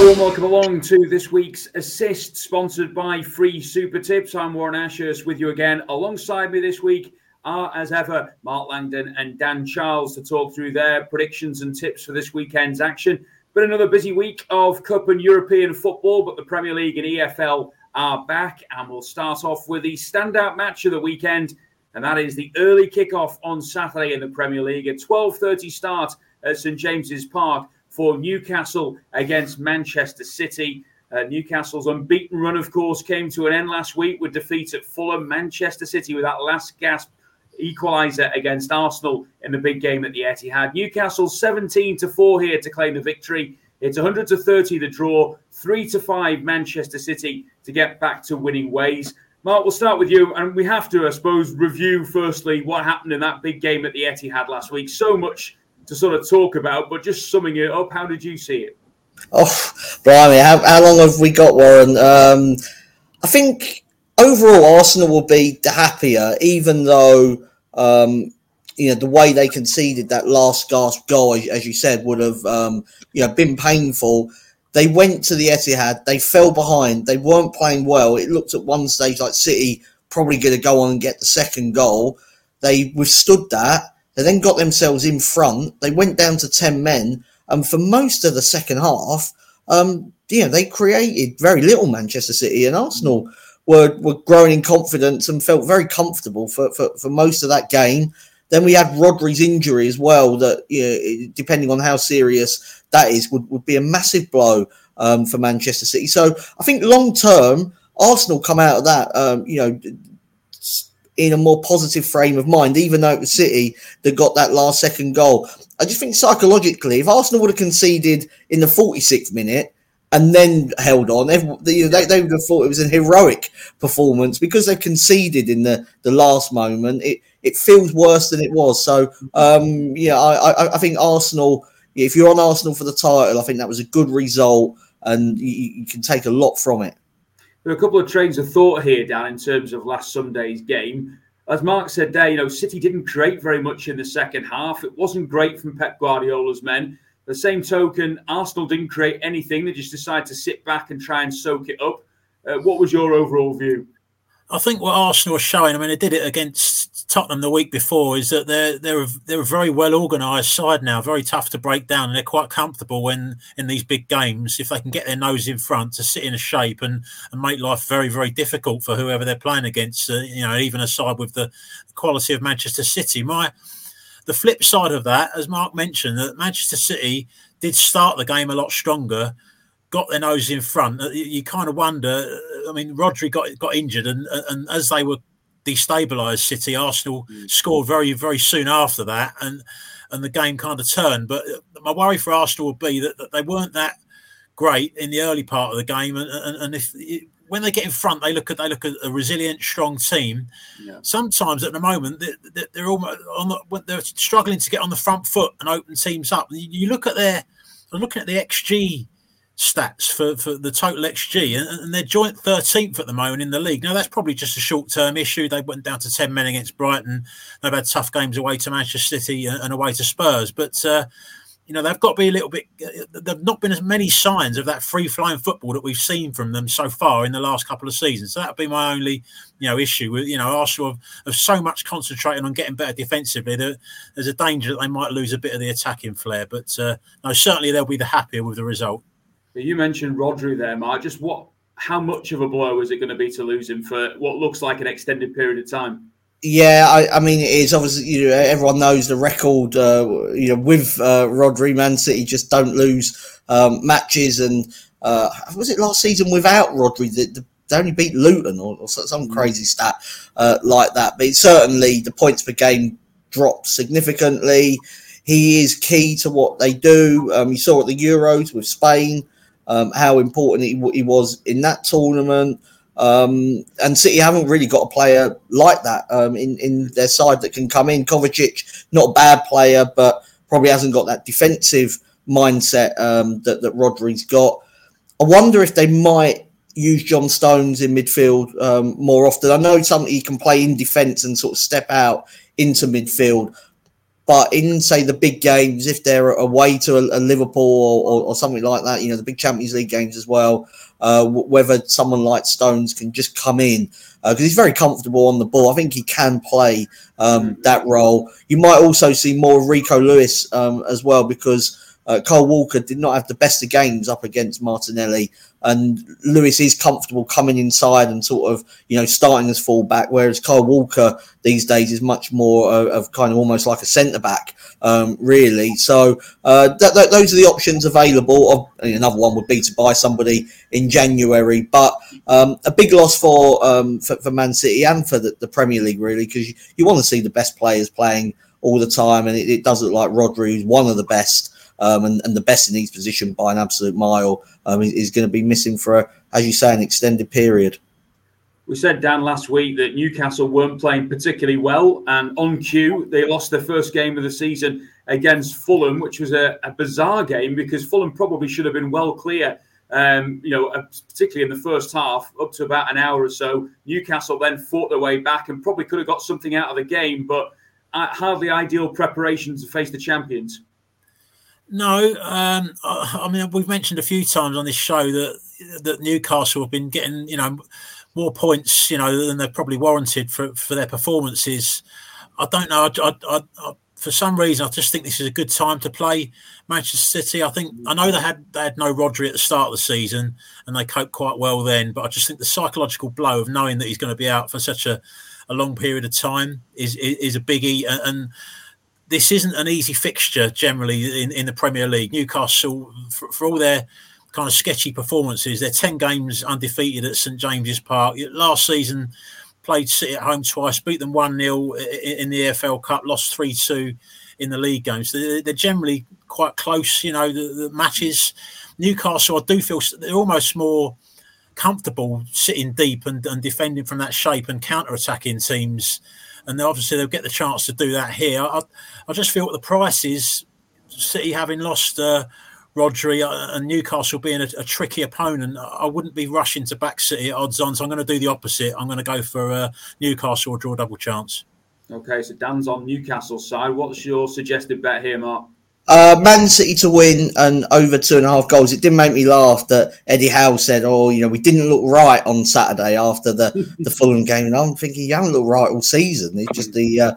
Hello and welcome along to this week's Assist, sponsored by Free Super Tips. I'm Warren Ashurst with you again. Alongside me this week are, as ever, Mark Langdon and Dan Charles to talk through their predictions and tips for this weekend's action. Been another busy week of Cup and European football, but the Premier League and EFL are back, and we'll start off with the standout match of the weekend, and that is the early kickoff on Saturday in the Premier League, a 12:30 start at St James's Park for Newcastle against Manchester City. Newcastle's unbeaten run, of course, came to an end last week with defeat at Fulham. Manchester City with that last gasp equaliser against Arsenal in the big game at the Etihad. Newcastle 17-4 here to claim the victory. It's 100-30 the draw, 3-5 Manchester City to get back to winning ways. Mark, we'll start with you, and we have to, I suppose, review firstly what happened in that big game at the Etihad last week. So much to sort of talk about, but just summing it up, how did you see it? Oh, blimey, how long have we got, Warren? I think overall Arsenal will be the happier, even though the way they conceded that last gasp goal, as you said, would have been painful. They went to the Etihad, they fell behind, they weren't playing well. It looked at one stage like City probably going to go on and get the second goal. They withstood that. They then got themselves in front. They went down to 10 men. And for most of the second half, they created very little, Manchester City, and Arsenal were growing in confidence and felt very comfortable for most of that game. Then we had Rodri's injury as well, that depending on how serious that is, would be a massive blow for Manchester City. So I think long term, Arsenal come out of that, in a more positive frame of mind, even though it was City that got that last second goal. I just think psychologically, if Arsenal would have conceded in the 46th minute and then held on, they would have thought it was a heroic performance. Because they conceded in the last moment, it feels worse than it was. So, I think Arsenal, if you're on Arsenal for the title, I think that was a good result, and you can take a lot from it. There are a couple of trains of thought here, Dan, in terms of last Sunday's game. As Mark said there, City didn't create very much in the second half. It wasn't great from Pep Guardiola's men. The same token, Arsenal didn't create anything. They just decided to sit back and try and soak it up. What was your overall view? I think what Arsenal are showing, they did it against Tottenham the week before, is that they're a very well organised side now, very tough to break down, and they're quite comfortable when in these big games, if they can get their nose in front, to sit in a shape and make life very, very difficult for whoever they're playing against, even a side with the quality of Manchester City. The flip side of that, as Mark mentioned, that Manchester City did start the game a lot stronger, got their nose in front. You kind of wonder. Rodri got injured, and as they were destabilised, City, Arsenal scored very, very soon after that, and the game kind of turned. But my worry for Arsenal would be that they weren't that great in the early part of the game, and when they get in front, they look at a resilient, strong team. Yeah. Sometimes at the moment they're almost they're struggling to get on the front foot and open teams up. You look at I'm looking at the XG stats for the total XG, and they're joint 13th at the moment in the league. Now, that's probably just a short-term issue. They went down to 10 men against Brighton. They've had tough games away to Manchester City and away to Spurs. But, they've got to be a little bit... There've not been as many signs of that free-flowing football that we've seen from them so far in the last couple of seasons. So that would be my only, issue. With Arsenal have so much concentrating on getting better defensively that there's a danger that they might lose a bit of the attacking flair. But, certainly they'll be the happier with the result. You mentioned Rodri there, Mark. Just how much of a blow is it going to be to lose him for what looks like an extended period of time? Yeah, it is obviously, everyone knows the record, with Rodri. Man City just don't lose matches. And was it last season without Rodri? They only beat Luton or some crazy stat like that. But certainly the points per game dropped significantly. He is key to what they do. You saw at the Euros with Spain how important he was in that tournament. And City haven't really got a player like that in their side that can come in. Kovacic, not a bad player, but probably hasn't got that defensive mindset that Rodri's got. I wonder if they might use John Stones in midfield more often. I know he can play in defence and sort of step out into midfield. But in, say, the big games, if they're away to a Liverpool or something like that, the big Champions League games as well, whether someone like Stones can just come in, because he's very comfortable on the ball. I think he can play that role. You might also see more of Rico Lewis as well, because Kyle Walker did not have the best of games up against Martinelli, and Lewis is comfortable coming inside and sort of, starting as fullback, whereas Kyle Walker these days is much more of kind of almost like a centre-back, really. So those are the options available. Another one would be to buy somebody in January, but a big loss for Man City and for the Premier League, really, because you want to see the best players playing all the time, and it does look like Rodri, who's one of the best, and the best in each position by an absolute mile, is going to be missing for, as you say, an extended period. We said, Dan, last week that Newcastle weren't playing particularly well, and on cue, they lost their first game of the season against Fulham, which was a bizarre game because Fulham probably should have been well clear, particularly in the first half, up to about an hour or so. Newcastle then fought their way back and probably could have got something out of the game, but hardly ideal preparation to face the champions. No, I mean, we've mentioned a few times on this show that Newcastle have been getting, more points, than they're probably warranted for their performances. I don't know. I for some reason, I just think this is a good time to play Manchester City. I know they had no Rodri at the start of the season, and they coped quite well then. But I just think the psychological blow of knowing that he's going to be out for such a long period of time is a biggie, and this isn't an easy fixture generally in the Premier League. Newcastle, for all their kind of sketchy performances, they're 10 games undefeated at St James's Park. Last season, played City at home twice, beat them 1-0 in the EFL Cup, lost 3-2 in the league games. They're generally quite close, the matches. Newcastle, I do feel they're almost more comfortable sitting deep and defending from that shape and counter-attacking teams. And obviously they'll get the chance to do that here. I just feel at the prices, City having lost Rodri and Newcastle being a tricky opponent, I wouldn't be rushing to back City at odds on. So I'm going to do the opposite. I'm going to go for Newcastle or draw double chance. Okay, so Dan's on Newcastle's side. What's your suggested bet here, Mark? Man City to win and over 2.5 goals. It did make me laugh that Eddie Howe said, we didn't look right on Saturday after the Fulham game. And I'm thinking, you haven't looked right all season. It's just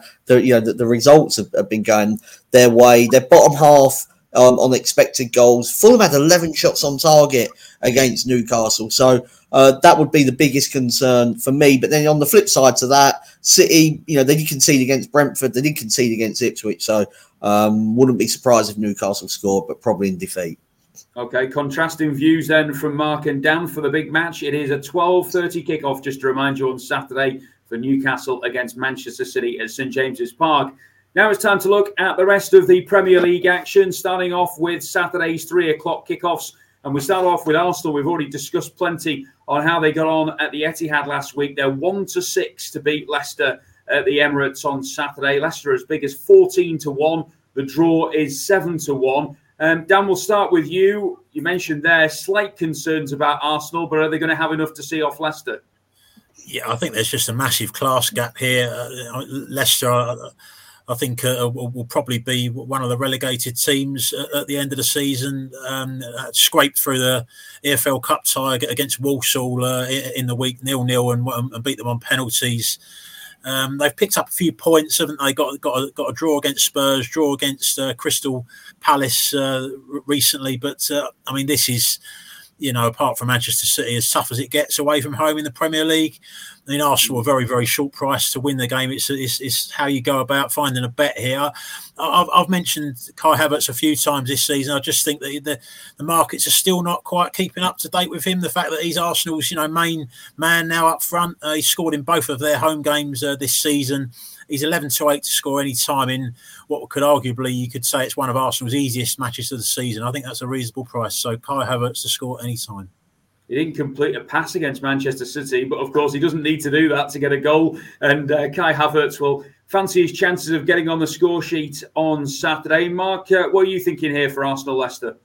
the results have been going their way. Their bottom half on expected goals. Fulham had 11 shots on target against Newcastle. So that would be the biggest concern for me. But then on the flip side to that, City, they did concede against Brentford. They did concede against Ipswich. So wouldn't be surprised if Newcastle scored, but probably in defeat. Okay, contrasting views then from Mark and Dan for the big match. It is a 12:30 kickoff, just to remind you, on Saturday for Newcastle against Manchester City at St James's Park. Now it's time to look at the rest of the Premier League action, starting off with Saturday's 3 o'clock kickoffs. And we start off with Arsenal. We've already discussed plenty on how they got on at the Etihad last week. They're 1-6 to beat Leicester at the Emirates on Saturday. Leicester as big as 14-1. The draw is 7-1. Dan, we'll start with you. You mentioned there slight concerns about Arsenal, but are they going to have enough to see off Leicester? Yeah, I think there's just a massive class gap here. Leicester, I think, will probably be one of the relegated teams at the end of the season. Scraped through the EFL Cup tie against Walsall in the week 0-0 and beat them on penalties. They've picked up a few points, haven't they? Got a draw against Spurs, draw against Crystal Palace recently. But I mean, this is, apart from Manchester City, as tough as it gets away from home in the Premier League. I mean, Arsenal are very, very short price to win the game. It's how you go about finding a bet here. I've mentioned Kai Havertz a few times this season. I just think that the markets are still not quite keeping up to date with him. The fact that he's Arsenal's main man now up front. He scored in both of their home games this season. He's 11-8 to score any time in what could arguably, you could say, it's one of Arsenal's easiest matches of the season. I think that's a reasonable price. So Kai Havertz to score any time. He didn't complete a pass against Manchester City, but of course he doesn't need to do that to get a goal. And Kai Havertz will fancy his chances of getting on the score sheet on Saturday. Mark, what are you thinking here for Arsenal-Leicester?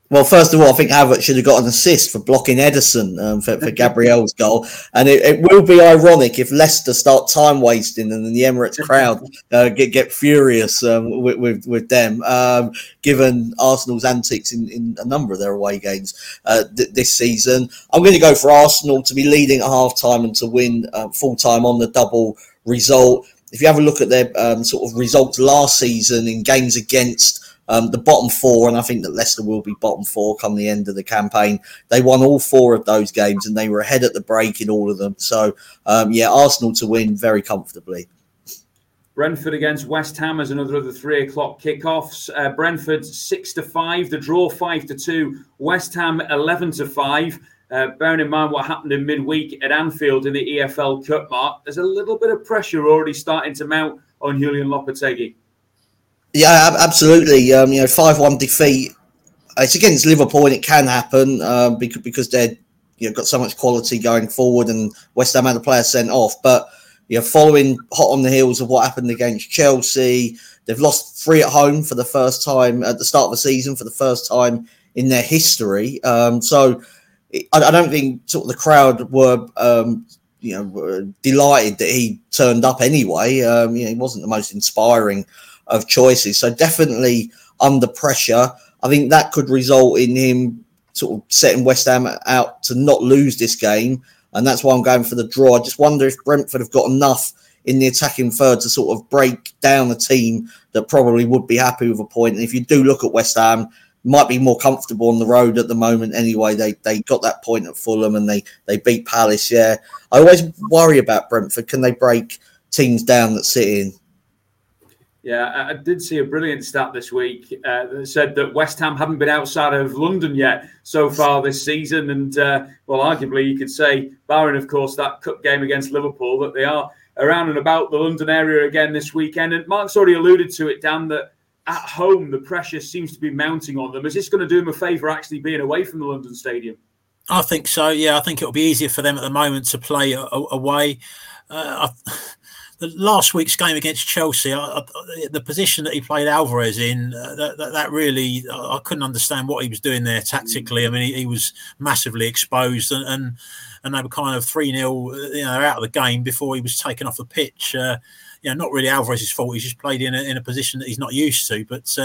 Well, first of all, I think Havertz should have got an assist for blocking Ederson for Gabriel's goal. And it will be ironic if Leicester start time wasting and then the Emirates crowd get furious with them, given Arsenal's antics in a number of their away games this season. I'm going to go for Arsenal to be leading at half-time and to win full-time on the double result. If you have a look at their sort of results last season in games against the bottom four, and I think that Leicester will be bottom four come the end of the campaign. They won all 4 of those games and they were ahead at the break in all of them. So, Arsenal to win very comfortably. Brentford against West Ham as another of the 3 o'clock kickoffs. Brentford 6-5, the draw 5-2. West Ham 11-5. Bearing in mind what happened in midweek at Anfield in the EFL Cup, Mark, there's a little bit of pressure already starting to mount on Julian Lopetegui. Yeah, absolutely. 5-1 defeat. It's against Liverpool, and it can happen because they're got so much quality going forward, and West Ham had a player sent off. But following hot on the heels of what happened against Chelsea, they've lost 3 at home for the first time at the start of the season, for the first time in their history. So I don't think sort of the crowd were delighted that he turned up anyway. He wasn't the most inspiring of choices, so definitely under pressure. I think that could result in him sort of setting West Ham out to not lose this game, and that's why I'm going for the draw. I just wonder if Brentford have got enough in the attacking third to sort of break down a team that probably would be happy with a point. And if you do look at West Ham, might be more comfortable on the road at the moment anyway. They got that point at Fulham and they beat Palace. Yeah, I always worry about Brentford. Can they break teams down that sit in? Yeah, I did see a brilliant stat this week that said that West Ham haven't been outside of London yet so far this season. And, arguably you could say, barring, of course, that cup game against Liverpool, that they are around and about the London area again this weekend. And Mark's already alluded to it, Dan, that at home the pressure seems to be mounting on them. Is this going to do them a favour actually being away from the London Stadium? I think so, yeah. I think it'll be easier for them at the moment to play away. The last week's game against Chelsea, the position that he played Alvarez in, that really, I couldn't understand what he was doing there tactically. I mean, he was massively exposed, and they were kind of 3-0, out of the game before he was taken off the pitch. Not really Alvarez's fault. He's just played in a position that he's not used to. But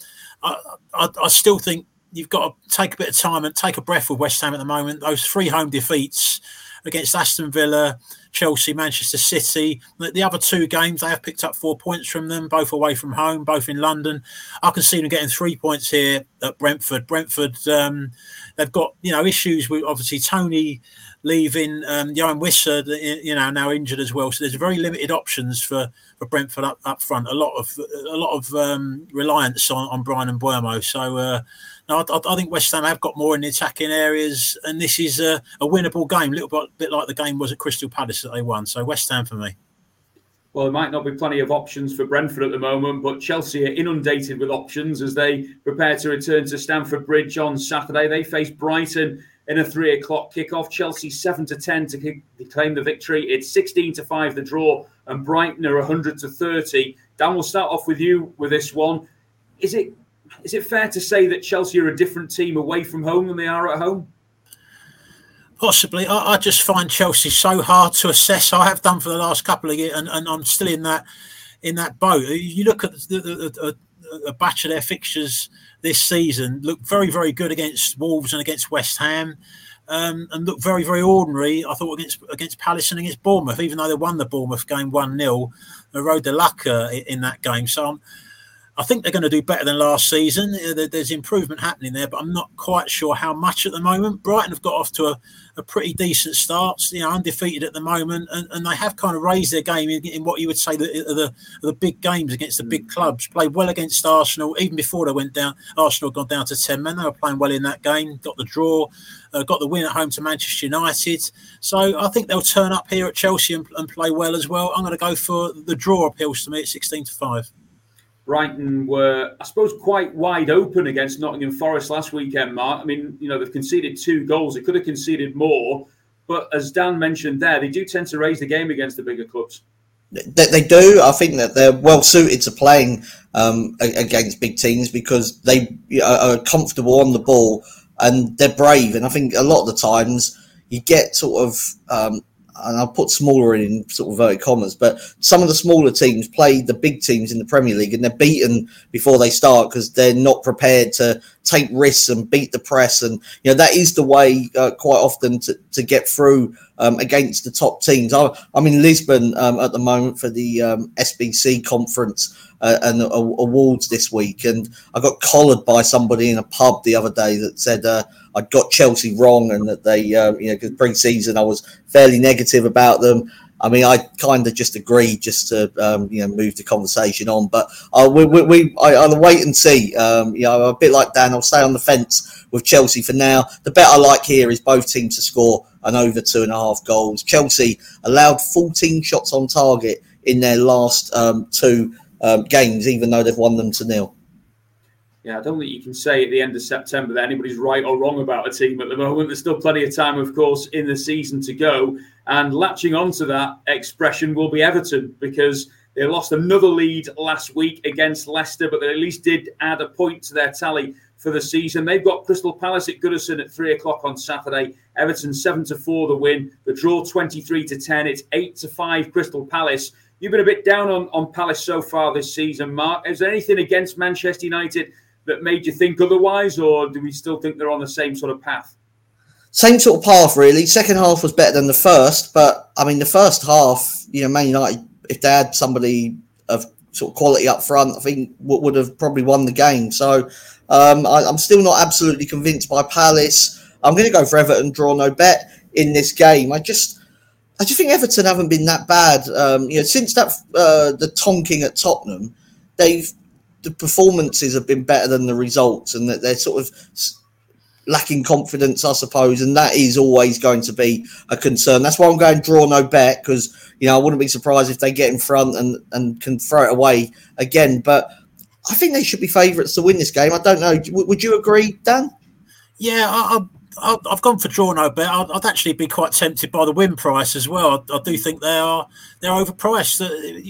I still think you've got to take a bit of time and take a breath with West Ham at the moment. Those 3 home defeats against Aston Villa, Chelsea, Manchester City. The other 2 games, they have picked up 4 points from them, both away from home, both in London. I can see them getting 3 points here at Brentford. Brentford, they've got, issues with obviously Tony leaving, Johan Wissa, now injured as well. So there's very limited options for Brentford up front. A lot of reliance on Brian Mbeumo. So I think West Ham have got more in the attacking areas, and this is a winnable game, a little bit like the game was at Crystal Palace that they won. So West Ham for me. Well, there might not be plenty of options for Brentford at the moment, but Chelsea are inundated with options as they prepare to return to Stamford Bridge on Saturday. They face Brighton in a 3 o'clock kickoff. Chelsea 7-10 to claim the victory. It's 16-5 the draw, and Brighton are 100-30. Dan, we'll start off with you with this one. Is it fair to say that Chelsea are a different team away from home than they are at home? Possibly. I just find Chelsea so hard to assess. I have done for the last couple of years, and I'm still in that boat. You look at a batch of their fixtures this season, look very, very good against Wolves and against West Ham, and look very, very ordinary, I thought, against Palace and against Bournemouth, even though they won the Bournemouth game 1-0. They rode the luck in that game. So I think they're going to do better than last season. There's improvement happening there, but I'm not quite sure how much at the moment. Brighton have got off to a pretty decent start, undefeated at the moment, and they have kind of raised their game in what you would say the big games against the big clubs. Played well against Arsenal, even before they went down. Arsenal had gone down to 10 men. They were playing well in that game, got the draw, got the win at home to Manchester United. So I think they'll turn up here at Chelsea and play well as well. I'm going to go for the draw. Appeals to me at 16-5. Brighton were, I suppose, quite wide open against Nottingham Forest last weekend, Mark. I mean, they've conceded 2 goals. They could have conceded more. But as Dan mentioned there, they do tend to raise the game against the bigger clubs. They do. I think that they're well suited to playing against big teams because they are comfortable on the ball and they're brave. And I think a lot of the times you get sort of, and I'll put smaller in sort of inverted commas, but some of the smaller teams play the big teams in the Premier League and they're beaten before they start because they're not prepared to take risks and beat the press. And, that is the way quite often to get through against the top teams. I'm in Lisbon at the moment for the SBC conference and awards this week. And I got collared by somebody in a pub the other day that said I got Chelsea wrong and that they, because pre-season I was fairly negative about them. I mean, I kind of just agreed just to, move the conversation on. But I'll wait and see. I'm a bit like Dan. I'll stay on the fence with Chelsea for now. The bet I like here is both teams to score an over 2.5 goals. Chelsea allowed 14 shots on target in their last two games, even though they've won them to 0. Yeah, I don't think you can say at the end of September that anybody's right or wrong about a team at the moment. There's still plenty of time, of course, in the season to go. And latching onto that expression will be Everton because they lost another lead last week against Leicester, but they at least did add a point to their tally for the season. They've got Crystal Palace at Goodison at 3:00 on Saturday. Everton 7-4 the win. The draw 23-10. It's 8-5 Crystal Palace. You've been a bit down on Palace so far this season, Mark. Is there anything against Manchester United that made you think otherwise, or do we still think they're on the same sort of path? Same sort of path, really. Second half was better than the first, but I mean, the first half, Man United, if they had somebody of sort of quality up front, I think would have probably won the game. So I'm still not absolutely convinced by Palace. I'm going to go for Everton, draw no bet in this game. I just think Everton haven't been that bad. Since that the tonking at Tottenham, the performances have been better than the results, and that they're sort of lacking confidence, I suppose, and that is always going to be a concern. That's why I'm going draw no bet, because I wouldn't be surprised if they get in front and can throw it away again. But I think they should be favourites to win this game. I don't know. Would you agree, Dan? Yeah, I've gone for draw no bet. I'd actually be quite tempted by the win price as well. I do think they're overpriced.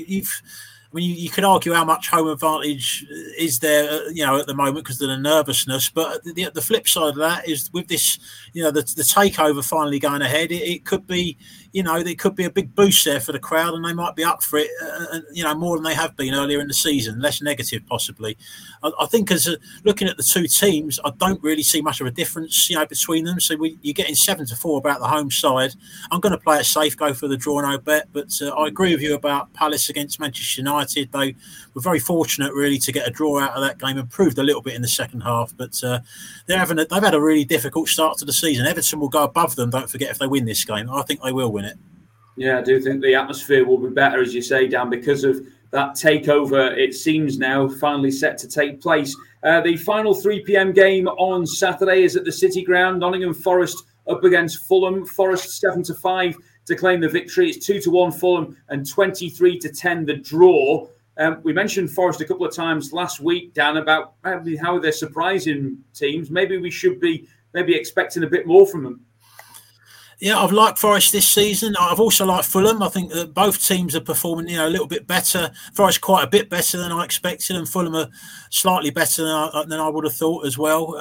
You could argue how much home advantage is there, at the moment because of the nervousness. But the flip side of that is with this, the takeover finally going ahead, it could be, there could be a big boost there for the crowd, and they might be up for it, more than they have been earlier in the season, less negative possibly. I think looking at the two teams, I don't really see much of a difference, between them. So you're getting 7-4 about the home side. I'm going to play it safe, go for the draw no bet. But I agree with you about Palace against Manchester United. They were very fortunate, really, to get a draw out of that game, improved a little bit in the second half. But they've had a really difficult start to the season. Everton will go above them, don't forget, if they win this game. I think they will win it. Yeah, I do think the atmosphere will be better, as you say, Dan, because of that takeover. It seems now finally set to take place. The final 3 p.m. game on Saturday is at the City Ground. Nottingham Forest up against Fulham. Forest 7-5 to claim the victory. It's 2-1 Fulham and 23-10 the draw. We mentioned Forest a couple of times last week, Dan, about how they're surprising teams. Maybe we should be expecting a bit more from them. Yeah, I've liked Forest this season. I've also liked Fulham. I think that both teams are performing, a little bit better. Forest quite a bit better than I expected, and Fulham are slightly better than I would have thought as well.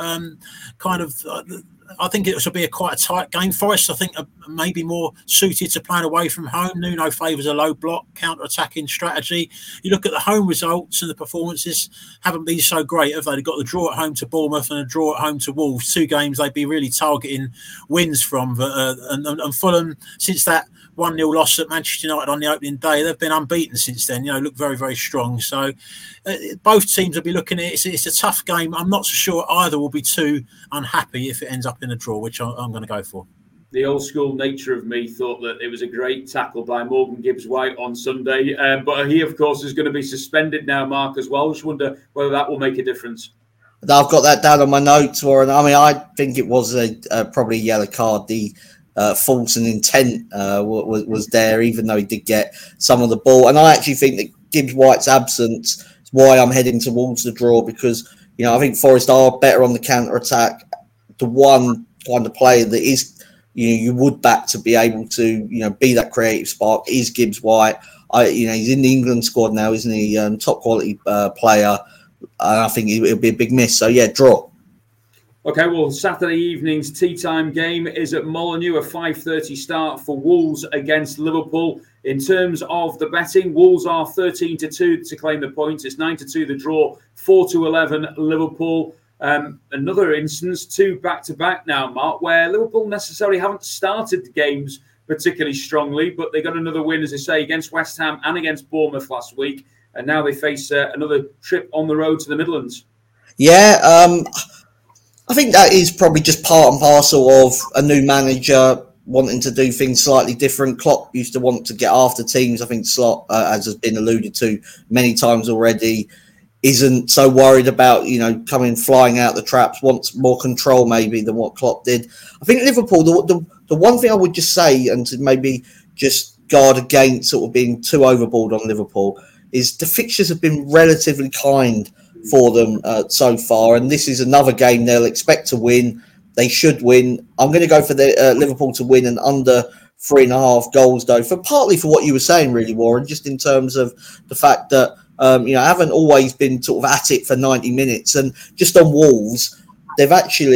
I think it will be quite a tight game. Forest, I think, are maybe more suited to playing away from home. Nuno favours a low block, counter-attacking strategy. You look at the home results and the performances haven't been so great, have they? They've got the draw at home to Bournemouth and a draw at home to Wolves. 2 games they'd be really targeting wins from. And Fulham, since that 1-0 loss at Manchester United on the opening day, they've been unbeaten since then. Look very, very strong. So both teams will be looking at it. It's a tough game. I'm not so sure either will be too unhappy if it ends up in a draw, which I'm going to go for. The old school nature of me thought that it was a great tackle by Morgan Gibbs-White on Sunday. But he, of course, is going to be suspended now, Mark, as well. I just wonder whether that will make a difference. I've got that down on my notes, Warren. I mean, I think it was probably a yellow card. The false and intent was there, even though he did get some of the ball. And I actually think that Gibbs-White's absence is why I'm heading towards the draw, because I think Forest are better on the counter attack. The one kind of player that is you would back to be able to be that creative spark is Gibbs-White. He's in the England squad now, isn't he? Top quality player. I think it'll be a big miss. So yeah, draw. Okay, well, Saturday evening's tea time game is at Molineux, a 5:30 start for Wolves against Liverpool. In terms of the betting, Wolves are 13-2 to claim the points. It's 9-2 the draw, 4-11 Liverpool. Another instance, 2 back-to-back now, Mark, where Liverpool necessarily haven't started the games particularly strongly, but they got another win, as I say, against West Ham and against Bournemouth last week. And now they face another trip on the road to the Midlands. Yeah, I think that is probably just part and parcel of a new manager wanting to do things slightly different. Klopp used to want to get after teams. I think Slot, as has been alluded to many times already, isn't so worried about, coming flying out the traps, wants more control maybe than what Klopp did. I think Liverpool, the one thing I would just say, and to maybe just guard against sort of being too overboard on Liverpool, is the fixtures have been relatively kind for them so far, and this is another game they'll expect to win. They should win. I'm going to go for the Liverpool to win and under 3.5 goals, though, partly for what you were saying, really, Warren, just in terms of the fact that I haven't always been sort of at it for 90 minutes, and just on Wolves, their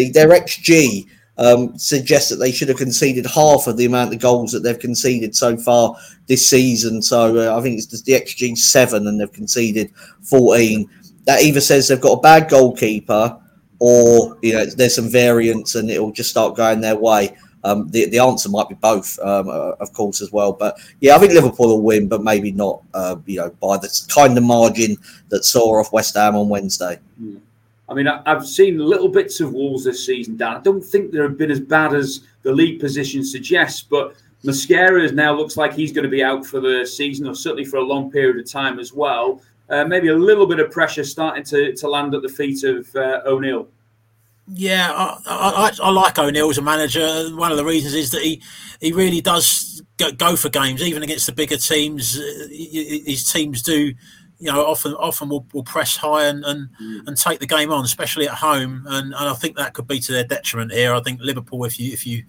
XG suggests that they should have conceded half of the amount of goals that they've conceded so far this season. So I think it's the XG 7, and they've conceded 14. That either says they've got a bad goalkeeper, or there's some variance and it'll just start going their way. The answer might be both, of course, as well. But yeah, I think Liverpool will win, but maybe not, by the kind of margin that saw off West Ham on Wednesday. I mean, I've seen little bits of Wolves this season, Dan. I don't think they've been as bad as the league position suggests, but Mascara now looks like he's going to be out for the season, or certainly for a long period of time as well. Maybe a little bit of pressure starting to land at the feet of O'Neill. Yeah, I like O'Neill as a manager. One of the reasons is that he really does go for games, even against the bigger teams. His teams do, often will press high and take the game on, especially at home. And I think that could be to their detriment here. I think Liverpool, if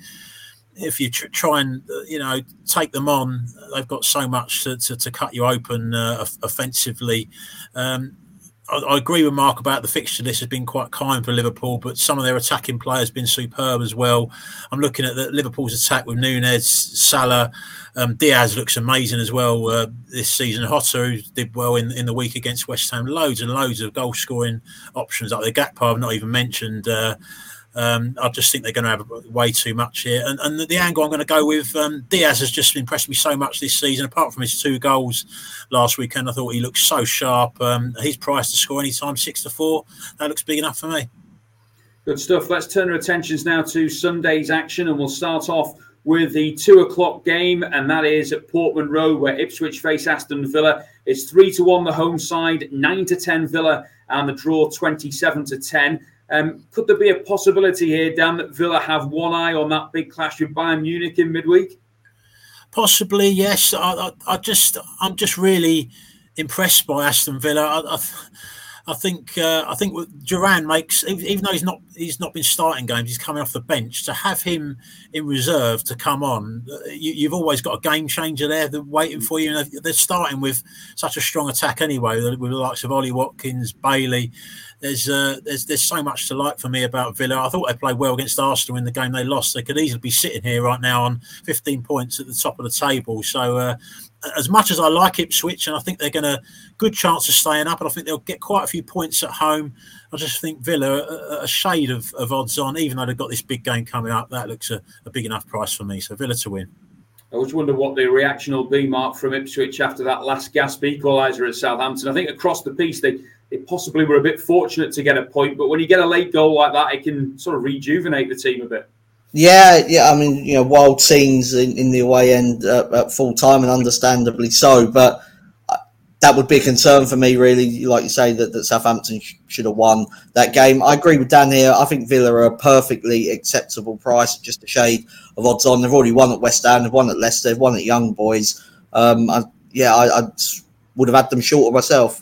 you try and take them on, they've got so much to cut you open offensively. I agree with Mark about the fixture list has been quite kind for Liverpool, but some of their attacking players have been superb as well. I'm looking at Liverpool's attack with Nunez, Salah, Diaz looks amazing as well this season. Jota, who did well in the week against West Ham, loads and loads of goal scoring options. Like the Gakpo I've not even mentioned. I just think they're going to have way too much here. And the angle I'm going to go with, Diaz has just impressed me so much this season. Apart from his 2 goals last weekend, I thought he looked so sharp. He's priced to score anytime 6-4. That looks big enough for me. Good stuff. Let's turn our attentions now to Sunday's action, and we'll start off with the 2:00 game, and that is at Portman Road, where Ipswich face Aston Villa. It's 3-1 the home side, 9-10 Villa, and the draw 27-10. Could there be a possibility here, Dan, that Villa have one eye on that big clash with Bayern Munich in midweek? Possibly, yes. I'm just really impressed by Aston Villa. I think Duran makes, even though he's not been starting games, he's coming off the bench. To have him in reserve to come on, you've always got a game changer there waiting for you. And they're starting with such a strong attack anyway, with the likes of Ollie Watkins, Bailey. There's so much to like for me about Villa. I thought they played well against Arsenal in the game they lost. They could easily be sitting here right now on 15 points at the top of the table. So as much as I like Ipswich, and I think they're going to good chance of staying up, and I think they'll get quite a few points at home, I just think Villa a shade of odds on, even though they've got this big game coming up. That looks a big enough price for me. So Villa to win. I always wonder what the reaction will be, Mark, from Ipswich after that last gasp equaliser at Southampton. I think across the piece they possibly were a bit fortunate to get a point, but when you get a late goal like that, it can sort of rejuvenate the team a bit. Yeah. I mean, wild scenes in the away end at full time, and understandably so. But that would be a concern for me, really. Like you say, that Southampton should have won that game. I agree with Dan here. I think Villa are a perfectly acceptable price, just a shade of odds on. They've already won at West Ham, they've won at Leicester, they've won at Young Boys. I would have had them shorter myself.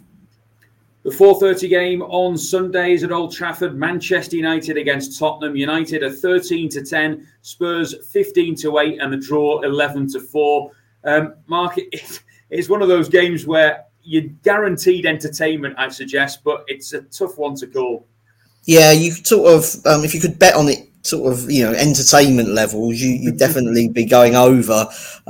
The 4:30 game on Sunday is at Old Trafford. Manchester United against Tottenham. United are 13-10, Spurs 15-8, and the draw 11-4. Mark, it's one of those games where you're guaranteed entertainment, I suggest, but it's a tough one to call. Yeah, you sort of, if you could bet on it, sort of, entertainment levels, you'd definitely be going over.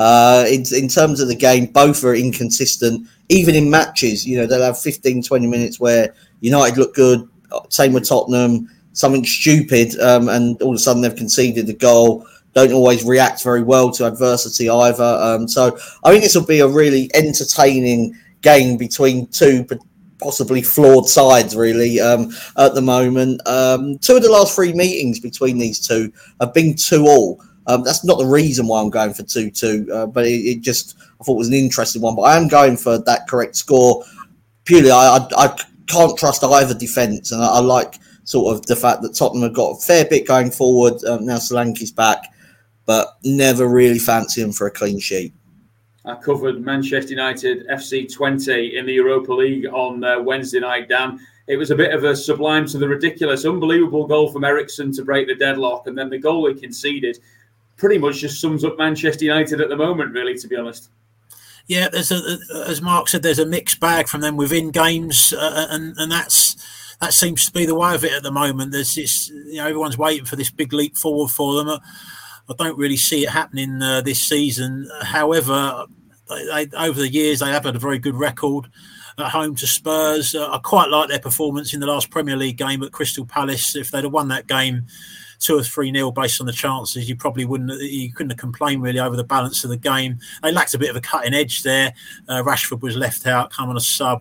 In terms of the game, both are inconsistent. Even in matches, they'll have 15, 20 minutes where United look good. Same with Tottenham, something stupid, and all of a sudden they've conceded a goal. Don't always react very well to adversity either. So I think this will be a really entertaining game between two possibly flawed sides, really, at the moment. 2 of the last 3 meetings between these two have been 2-2. That's not the reason why I'm going for 2-2, but it just, I thought it was an interesting one. But I am going for that correct score. Purely, I can't trust either defence, and I like sort of the fact that Tottenham have got a fair bit going forward. Now Solanke's back, but never really fancy him for a clean sheet. I covered Manchester United FC 20 in the Europa League on Wednesday night, Dan. It was a bit of a sublime to the ridiculous, unbelievable goal from Eriksen to break the deadlock, and then the goal he conceded pretty much just sums up Manchester United at the moment, really, to be honest. Yeah, as Mark said, there's a mixed bag from them within games, and that seems to be the way of it at the moment. There's this, everyone's waiting for this big leap forward for them. I don't really see it happening this season. However, over the years, they have had a very good record at home to Spurs. I quite like their performance in the last Premier League game at Crystal Palace. If they'd have won that game 2 or 3-0 based on the chances, you couldn't have complained really over the balance of the game. They lacked a bit of a cutting edge there. Rashford was left out, come on a sub.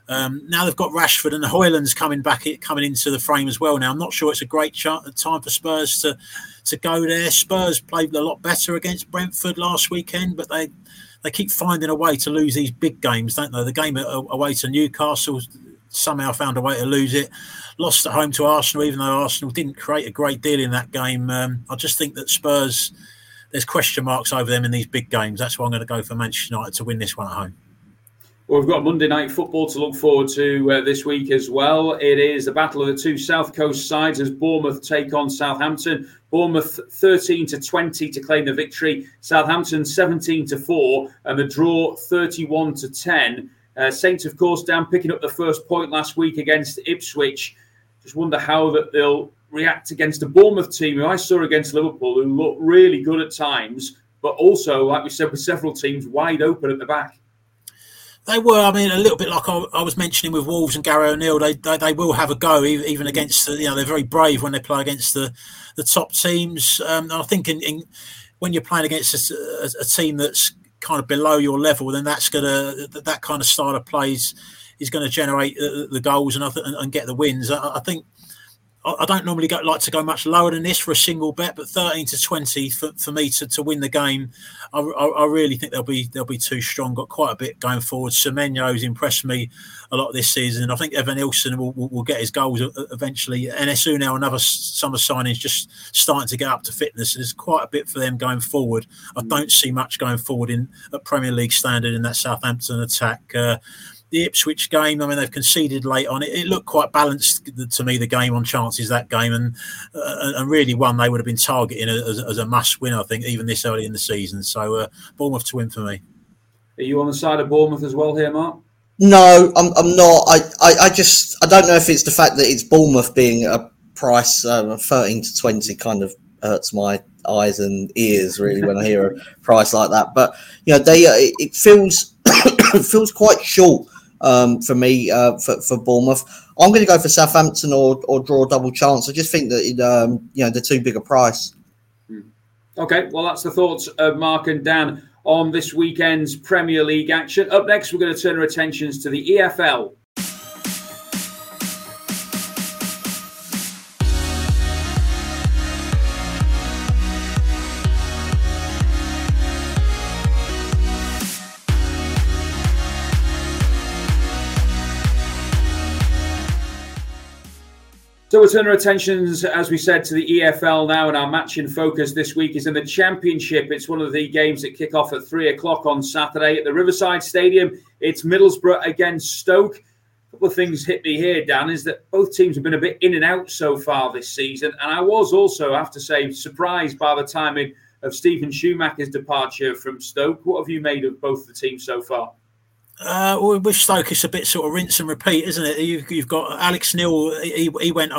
Now they've got Rashford and Højlund's coming into the frame as well. Now I'm not sure it's a great time for Spurs to go there. Spurs played a lot better against Brentford last weekend, but they keep finding a way to lose these big games, don't they? The game away to Newcastle somehow found a way to lose it. Lost at home to Arsenal, even though Arsenal didn't create a great deal in that game. I just think that Spurs, there's question marks over them in these big games. That's why I'm going to go for Manchester United to win this one at home. Well, we've got Monday night football to look forward to this week as well. It is the battle of the 2 South Coast sides as Bournemouth take on Southampton. Bournemouth 13-20 to claim the victory. Southampton 17-4 and the draw 31-10. Saints, of course, down picking up the first point last week against Ipswich. Just wonder how that they'll react against a Bournemouth team who I saw against Liverpool, who look really good at times, but also, like we said, with several teams wide open at the back. They were, a little bit like I was mentioning with Wolves and Gary O'Neill. They will have a go, even against they're very brave when they play against the top teams. I think when you're playing against a team that's kind of below your level, then that kind of style of plays is going to generate the goals and get the wins. I think I don't normally like to go much lower than this for a single bet, but 13-20 for me to win the game, I really think they'll be too strong. Got quite a bit going forward. Semenyo's impressed me a lot this season. I think Evan Nilsson will get his goals eventually. NSU now, another summer signing, just starting to get up to fitness. There's quite a bit for them going forward. I don't see much going forward at Premier League standard in that Southampton attack. The Ipswich game, they've conceded late on. It looked quite balanced to me, the game on chances, that game, and really one they would have been targeting as a must-win, I think, even this early in the season. So Bournemouth to win for me. Are you on the side of Bournemouth as well here, Mark? No, I'm not. I don't know if it's the fact that it's Bournemouth being a price 13-20 kind of hurts my eyes and ears really when I hear a price like that. But it feels it feels quite short. For me, for Bournemouth, I'm going to go for Southampton or draw a double chance. I just think that they're too big a price. Okay, well, that's the thoughts of Mark and Dan on this weekend's Premier League action. Up next, we're going to turn our attentions to the EFL. So we'll turn our attentions, as we said, to the EFL now, and our match in focus this week is in the Championship. It's one of the games that kick off at 3 o'clock on Saturday at the Riverside Stadium. It's Middlesbrough against Stoke. A couple of things hit me here, Dan, is that both teams have been a bit in and out so far this season, and I was also, I have to say, surprised by the timing of Stephen Schumacher's departure from Stoke. What have you made of both the teams so far? With Stoke, it's a bit sort of rinse and repeat, isn't it? You've got Alex Neil. He went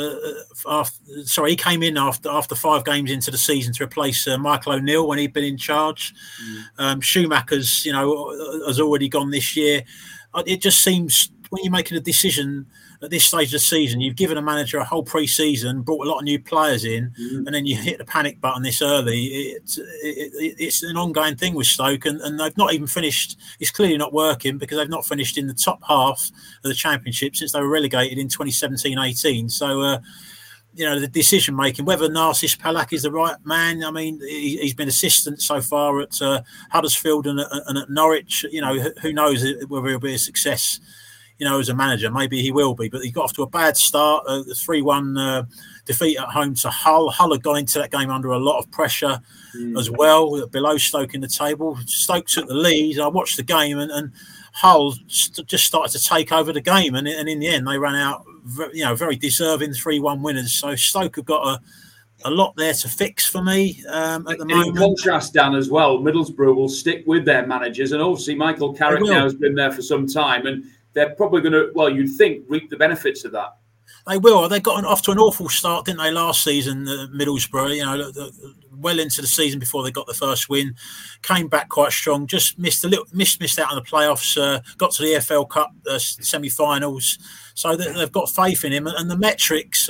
he came in after 5 games into the season to replace Michael O'Neill when he'd been in charge. Schumacher's, has already gone this year. It just seems when you're making a decision at this stage of the season, you've given a manager a whole pre-season, brought a lot of new players in, and then you hit the panic button this early. It's an ongoing thing with Stoke, and they've not even finished. It's clearly not working because they've not finished in the top half of the Championship since they were relegated in 2017-18. So, the decision making, whether Narcis Palak is the right man. I mean, he's been assistant so far at Huddersfield and at Norwich. Who knows whether he'll be a success. As a manager, maybe he will be, but he got off to a bad start. The 3-1 defeat at home to Hull. Hull had gone into that game under a lot of pressure as well, below Stoke in the table. Stoke took the lead. I watched the game, and Hull just started to take over the game, and in the end, they ran out, very deserving 3-1 winners. So Stoke have got a lot there to fix for me at the moment. In contrast, Dan, as well, Middlesbrough will stick with their managers, and obviously Michael Carrick now has been there for some time, and they're probably going to, you'd think, reap the benefits of that. They will. They got off to an awful start, didn't they, last season, Middlesbrough, well into the season before they got the first win. Came back quite strong, just missed out on the playoffs, got to the EFL Cup semi-finals. So they've got faith in him. And the metrics,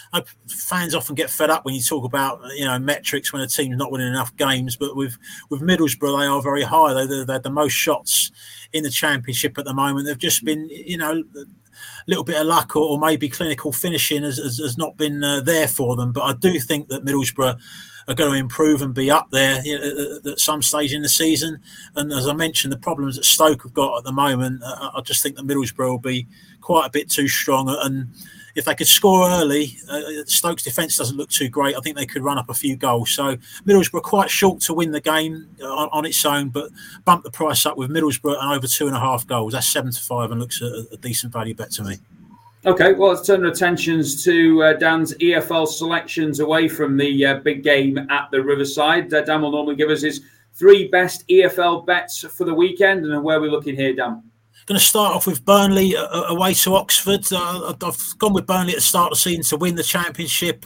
fans often get fed up when you talk about, metrics when a team's not winning enough games. But with Middlesbrough, they are very high. They had the most shots in the Championship at the moment. They've just been, a little bit of luck or maybe clinical finishing has not been there for them. But I do think that Middlesbrough are going to improve and be up there at some stage in the season. And as I mentioned, the problems that Stoke have got at the moment, I just think that Middlesbrough will be quite a bit too strong. And if they could score early, Stoke's defence doesn't look too great. I think they could run up a few goals. So Middlesbrough quite short to win the game on its own, but bump the price up with Middlesbrough and over 2.5 goals. That's 7-5 and looks a decent value bet to me. Okay, well, let's turn our attentions to Dan's EFL selections away from the big game at the Riverside. Dan will normally give us his 3 best EFL bets for the weekend. And where are we looking here, Dan? Going to start off with Burnley away to Oxford. I've gone with Burnley at the start of the season to win the Championship.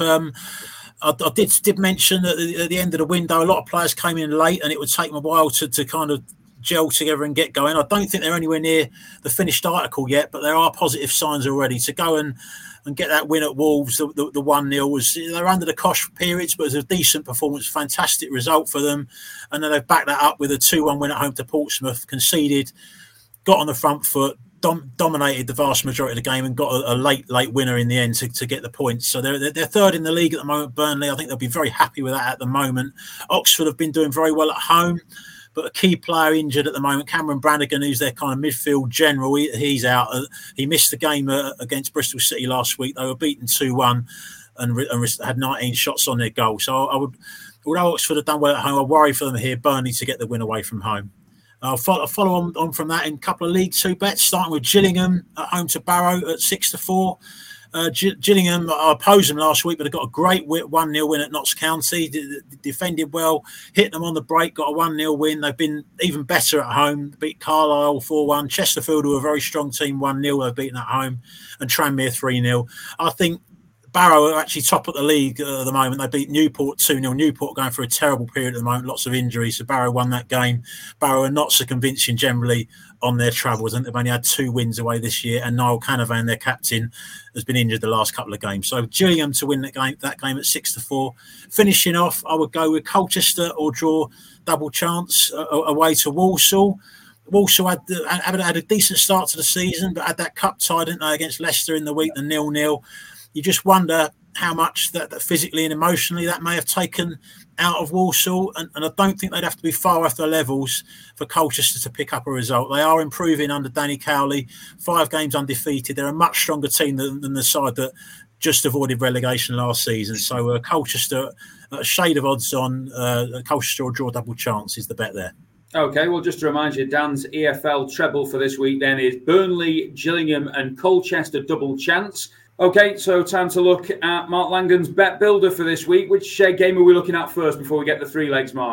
I did mention that at the end of the window, a lot of players came in late and it would take them a while to kind of gel together and get going. I don't think they're anywhere near the finished article yet, but there are positive signs already. To go and get that win at Wolves, the 1-0, they're under the cosh periods, but it was a decent performance, fantastic result for them. And then they've backed that up with a 2-1 win at home to Portsmouth, conceded, got on the front foot, dominated the vast majority of the game and got a late winner in the end to get the points. So they're third in the league at the moment, Burnley. I think they'll be very happy with that at the moment. Oxford have been doing very well at home, but a key player injured at the moment, Cameron Brannigan, who's their kind of midfield general, he's out. He missed the game against Bristol City last week. They were beaten 2-1 and had 19 shots on their goal. So although Oxford have done well at home, I worry for them here, Burnley to get the win away from home. I'll follow on from that in a couple of League 2 bets, starting with Gillingham at home to Barrow at 6-4. Gillingham, I opposed them last week, but they got a great 1-0 win at Notts County. Defended well, hit them on the break, got a 1-0 win. They've been even better at home. Beat Carlisle 4-1. Chesterfield, who are a very strong team, 1-0. They've beaten at home. And Tranmere 3-0. I think Barrow are actually top of the league at the moment. They beat Newport 2-0. Newport going through a terrible period at the moment, lots of injuries. So Barrow won that game. Barrow are not so convincing generally on their travels. I think they've only had 2 wins away this year. And Niall Canavan, their captain, has been injured the last couple of games. So Gillingham to win that game at 6-4. Finishing off, I would go with Colchester or draw double chance away to Walsall. Walsall had a decent start to the season, but had that cup tie, didn't they, against Leicester in the week, the 0-0. You just wonder how much that physically and emotionally that may have taken out of Walsall. And I don't think they'd have to be far off their levels for Colchester to pick up a result. They are improving under Danny Cowley, 5 games undefeated. They're a much stronger team than the side that just avoided relegation last season. So Colchester, a shade of odds on Colchester or draw double chance is the bet there. Okay, well, just to remind you, Dan's EFL treble for this week then is Burnley, Gillingham and Colchester double chance. Okay, so time to look at Mark Langan's bet builder for this week. Which game are we looking at first before we get the 3 legs, Mark?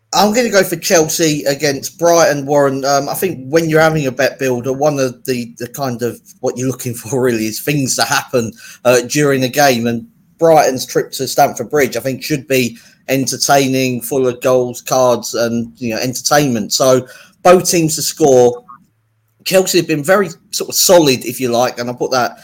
I'm going to go for Chelsea against Brighton, Warren. I think when you're having a bet builder, one of the kind of what you're looking for really is things to happen during the game. And Brighton's trip to Stamford Bridge, I think, should be entertaining, full of goals, cards, and entertainment. So both teams to score. Chelsea have been very sort of solid, if you like, and I put that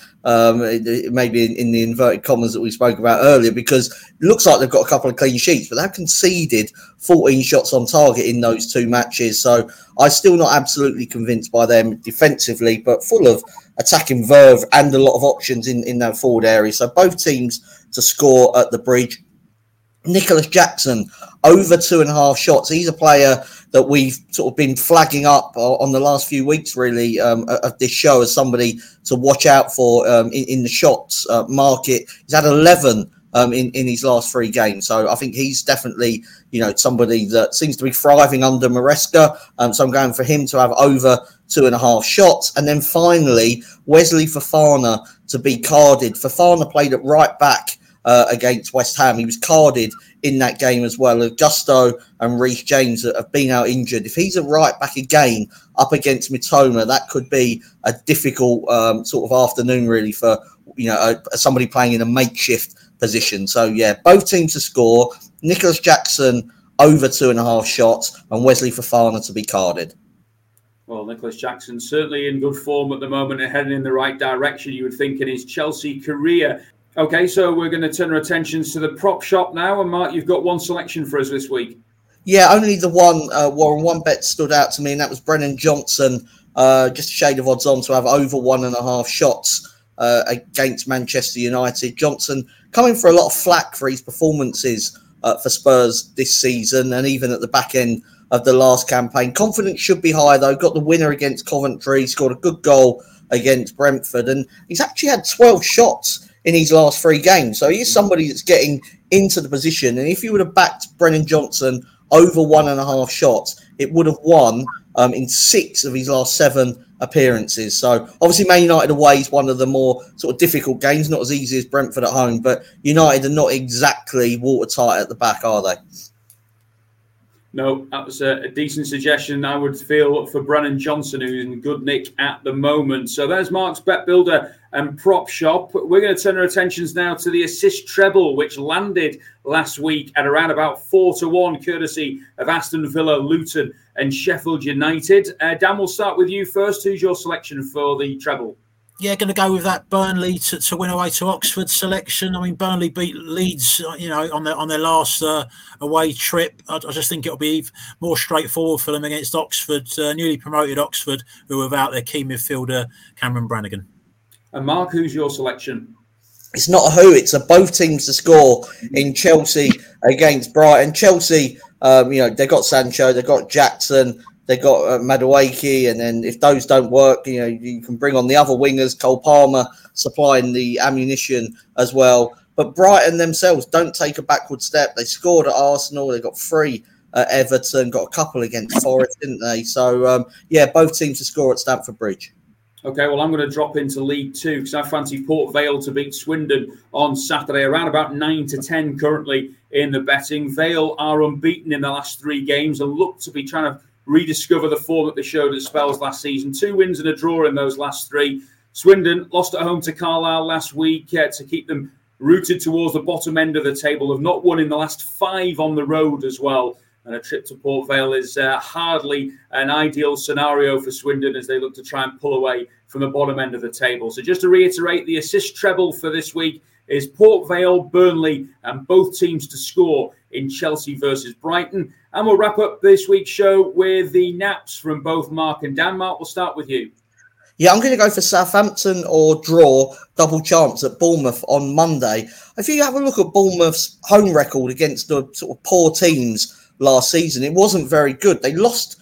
maybe in the inverted commas that we spoke about earlier, because it looks like they've got a couple of clean sheets, but they've conceded 14 shots on target in those two matches. So I'm still not absolutely convinced by them defensively, but full of attacking verve and a lot of options in that forward area. So both teams to score at the Bridge. Nicholas Jackson, over 2.5 shots. He's a player that we've sort of been flagging up on the last few weeks, really, of this show as somebody to watch out for in the shots market. He's had 11 in his last 3 games. So I think he's definitely, somebody that seems to be thriving under Maresca. So I'm going for him to have over 2.5 shots. And then finally, Wesley Fofana to be carded. Fofana played at right back against West Ham. He was carded in that game as well. Gusto and Reece James have been out injured. If he's a right back again up against Mitoma, that could be a difficult sort of afternoon really for somebody playing in a makeshift position. So yeah, both teams to score. Nicholas Jackson over 2.5 shots and Wesley Fofana to be carded. Well, Nicholas Jackson certainly in good form at the moment and heading in the right direction, you would think, in his Chelsea career. Okay, so we're going to turn our attentions to the prop shop now. And Mark, you've got one selection for us this week. Yeah, only the one, Warren. One bet stood out to me, and that was Brennan Johnson, just a shade of odds on to have over 1.5 shots against Manchester United. Johnson coming for a lot of flack for his performances for Spurs this season and even at the back end of the last campaign. Confidence should be high, though. Got the winner against Coventry, scored a good goal against Brentford, and he's actually had 12 shots in his last 3 games. So he is somebody that's getting into the position. And if you would have backed Brennan Johnson over 1.5 shots, it would have won in 6 of his last 7 appearances. So obviously Man United away is one of the more sort of difficult games, not as easy as Brentford at home, but United are not exactly watertight at the back, are they? No, that was a decent suggestion, I would feel, for Brennan Johnson, who's in good nick at the moment. So there's Mark's Bet Builder and Prop Shop. We're going to turn our attentions now to the assist treble, which landed last week at around about 4-1, courtesy of Aston Villa, Luton and Sheffield United. Dan, we'll start with you first. Who's your selection for the treble? Yeah, going to go with that Burnley to win away to Oxford selection. I mean, Burnley beat Leeds, on their last away trip. I just think it'll be more straightforward for them against Oxford, newly promoted Oxford, who are without their key midfielder Cameron Brannigan. And Mark, who's your selection? It's not a who, it's a both teams to score in Chelsea against Brighton. Chelsea, they've got Sancho, they've got Jackson, they've got Madueke, and then if those don't work, you can bring on the other wingers, Cole Palmer supplying the ammunition as well. But Brighton themselves don't take a backward step. They scored at Arsenal, they got 3 at Everton, got a couple against Forest, didn't they? So, both teams to score at Stamford Bridge. Okay, well, I'm going to drop into League 2 because I fancy Port Vale to beat Swindon on Saturday, around about 9-10 currently in the betting. Vale are unbeaten in the last 3 games and look to be trying to rediscover the form that they showed at Spells last season. 2 wins and a draw in those last 3. Swindon lost at home to Carlisle last week to keep them rooted towards the bottom end of the table. Have not won in the last 5 on the road as well. And a trip to Port Vale is hardly an ideal scenario for Swindon as they look to try and pull away from the bottom end of the table. So just to reiterate, the assist treble for this week is Port Vale, Burnley, and both teams to score in Chelsea versus Brighton. And we'll wrap up this week's show with the naps from both Mark and Dan. Mark, we'll start with you. Yeah, I'm going to go for Southampton or draw, double chance at Bournemouth on Monday. If you have a look at Bournemouth's home record against the sort of poor teams last season, it wasn't very good. They lost,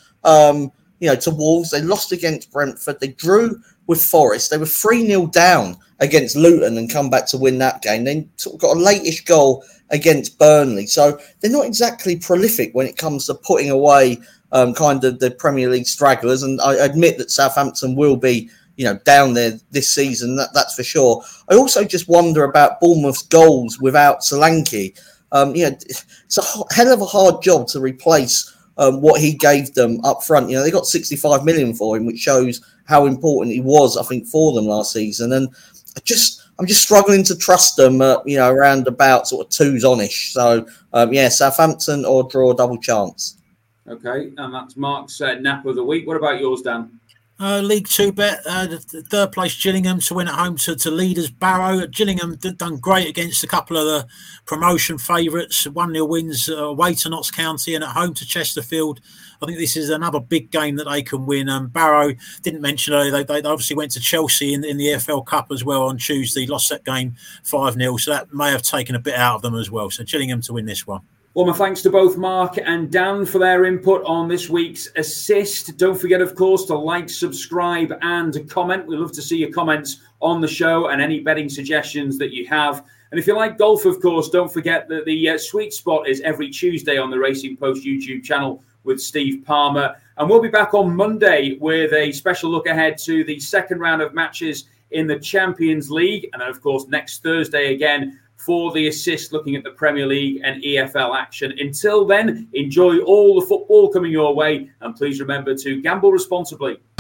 to Wolves. They lost against Brentford. They drew with Forest. They were 3-0 down against Luton and come back to win that game. Then sort of got a late-ish goal against Burnley. So they're not exactly prolific when it comes to putting away kind of the Premier League stragglers. And I admit that Southampton will be, down there this season. That's for sure. I also just wonder about Bournemouth's goals without Solanke. It's a hell of a hard job to replace what he gave them up front. You know, they got 65 million for him, which shows how important he was, I think, for them last season. And I'm just struggling to trust them, around about sort of 2s on-ish. So, Southampton or draw, double chance. Okay, and that's Mark's nap of the week. What about yours, Dan? League 2 bet, the third place Gillingham to win at home to leaders Barrow. Gillingham done great against a couple of the promotion favourites. 1-0 wins away to Notts County and at home to Chesterfield. I think this is another big game that they can win. Barrow, didn't mention earlier, they obviously went to Chelsea in the EFL Cup as well on Tuesday, lost that game 5-0, so that may have taken a bit out of them as well. So Gillingham to win this one. Well, my thanks to both Mark and Dan for their input on this week's assist. Don't forget, of course, to like, subscribe and comment. We love to see your comments on the show and any betting suggestions that you have. And if you like golf, of course, don't forget that the Sweet Spot is every Tuesday on the Racing Post YouTube channel with Steve Palmer. And we'll be back on Monday with a special look ahead to the second round of matches in the Champions League. And then, of course, next Thursday again for the assist, looking at the Premier League and EFL action. Until then, enjoy all the football coming your way, and please remember to gamble responsibly.